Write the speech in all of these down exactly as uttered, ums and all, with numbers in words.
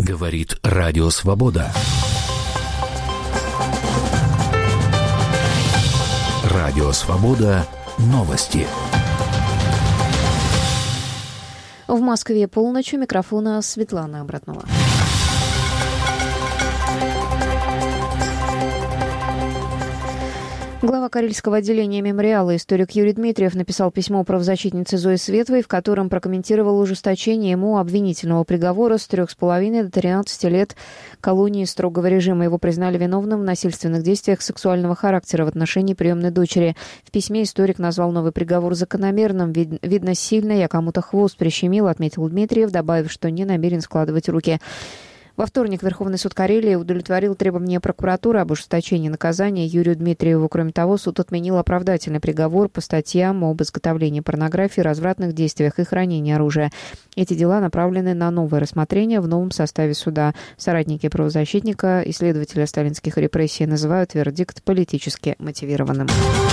Говорит Радио Свобода. Радио Свобода. Новости. В Москве полночь. У микрофона Светлана Обратнова. Глава Карельского отделения мемориала, историк Юрий Дмитриев, написал письмо правозащитнице Зое Световой, в котором прокомментировал ужесточение ему обвинительного приговора с трех с половиной до тринадцати лет колонии строгого режима. Его признали виновным в насильственных действиях сексуального характера в отношении приемной дочери. В письме историк назвал новый приговор закономерным. Вид- видно, сильно я кому-то хвост прищемил, отметил Дмитриев, добавив, что не намерен складывать руки. Во вторник Верховный суд Карелии удовлетворил требования прокуратуры об ужесточении наказания Юрию Дмитриеву. Кроме того, суд отменил оправдательный приговор по статьям об изготовлении порнографии, развратных действиях и хранении оружия. Эти дела направлены на новое рассмотрение в новом составе суда. Соратники правозащитника, исследователя сталинских репрессий, называют вердикт политически мотивированным.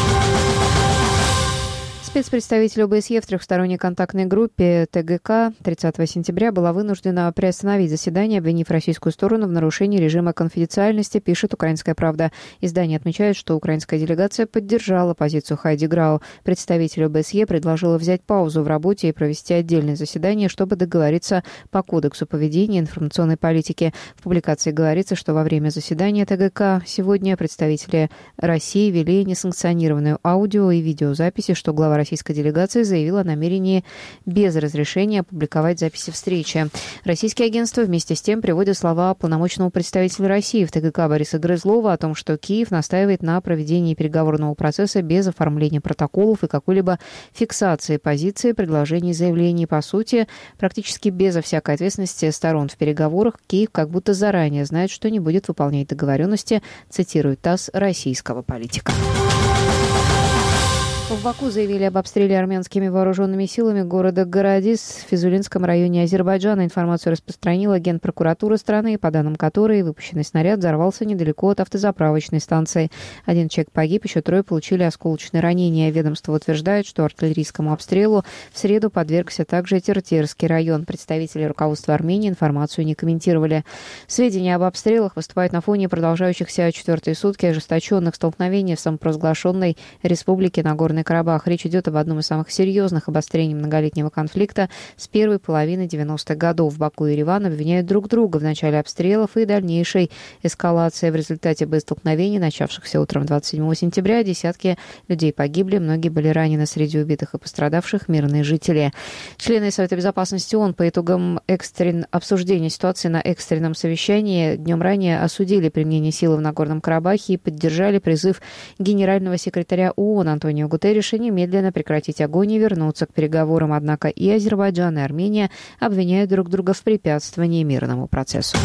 Спецпредставитель ОБСЕ в трехсторонней контактной группе ТГК тридцатого сентября была вынуждена приостановить заседание, обвинив российскую сторону в нарушении режима конфиденциальности, пишет «Украинская правда». Издание отмечает, что украинская делегация поддержала позицию Хайди Грау. Представитель ОБСЕ предложила взять паузу в работе и провести отдельное заседание, чтобы договориться по Кодексу поведения информационной политики. В публикации говорится, что во время заседания ТГК сегодня представители России вели несанкционированную аудио и видеозаписи, что глава российской делегации заявила о намерении без разрешения опубликовать записи встречи. Российские агентства вместе с тем приводят слова полномочного представителя России в ТГК Бориса Грызлова о том, что Киев настаивает на проведении переговорного процесса без оформления протоколов и какой-либо фиксации позиции, предложений и заявлений. По сути, практически безо всякой ответственности сторон в переговорах, Киев как будто заранее знает, что не будет выполнять договоренности, цитирует ТАСС российского политика. В Баку заявили об обстреле армянскими вооруженными силами города Городис в Физулинском районе Азербайджана. Информацию распространила генпрокуратура страны, по данным которой выпущенный снаряд взорвался недалеко от автозаправочной станции. Один человек погиб, еще трое получили осколочные ранения. Ведомство утверждает, что артиллерийскому обстрелу в среду подвергся также Тертерский район. Представители руководства Армении информацию не комментировали. Сведения об обстрелах выступают на фоне продолжающихся четвертые сутки ожесточенных столкновений в самопровозглашенной республике Нагорный Карабах. Речь идет об одном из самых серьезных обострений многолетнего конфликта с первой половины девяностых годов. Баку и Ереван обвиняют друг друга в начале обстрелов и дальнейшей эскалации. В результате боестолкновений, начавшихся утром двадцать седьмого сентября, десятки людей погибли, многие были ранены. Среди убитых и пострадавших мирные жители. Члены Совета Безопасности ООН по итогам экстрен... обсуждения ситуации на экстренном совещании днем ранее осудили применение силы в Нагорном Карабахе и поддержали призыв генерального секретаря ООН Антонио Гутерреша немедленно прекратить огонь и вернуться к переговорам. Однако и Азербайджан, и Армения обвиняют друг друга в препятствовании мирному процессу.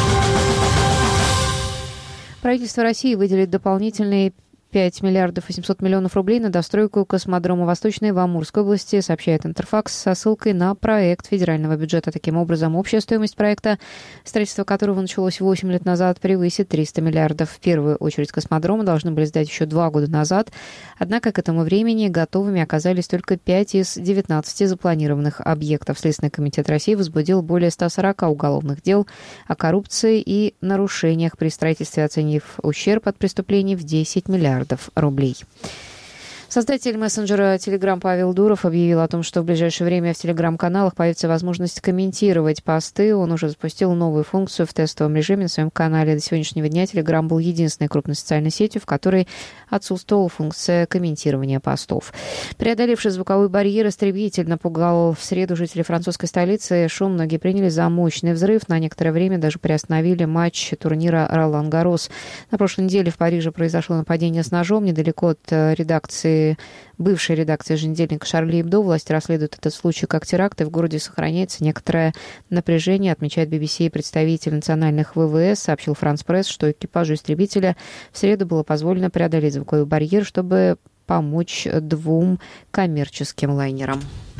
Правительство России выделит дополнительные пять миллиардов восемьсот миллионов рублей на достройку космодрома Восточной в Амурской области, сообщает Интерфакс со ссылкой на проект федерального бюджета. Таким образом, общая стоимость проекта, строительство которого началось восемь лет назад, превысит триста миллиардов. В первую очередь космодрома должны были сдать еще два года назад. Однако к этому времени готовыми оказались только пять из девятнадцати запланированных объектов. Следственный комитет России возбудил более ста сорока уголовных дел о коррупции и нарушениях при строительстве, оценив ущерб от преступлений в десять миллиардов рублей. Создатель мессенджера Telegram Павел Дуров объявил о том, что в ближайшее время в Telegram-каналах появится возможность комментировать посты. Он уже запустил новую функцию в тестовом режиме на своем канале. До сегодняшнего дня Telegram был единственной крупной социальной сетью, в которой отсутствовала функция комментирования постов. Преодолевший звуковой барьер, истребитель напугал в среду жителей французской столицы. Шум многие приняли за мощный взрыв. На некоторое время даже приостановили матч турнира Ролан-Гаррос. На прошлой неделе в Париже произошло нападение с ножом недалеко от редакции бывшей редакции еженедельника «Шарли Эбдо». Власти расследуют этот случай как теракт, и в городе сохраняется некоторое напряжение, отмечает би би си. Представитель национальных вэ вэ эс сообщил Франс Пресс, что экипажу истребителя в среду было позволено преодолеть звуковой барьер, чтобы помочь двум коммерческим лайнерам.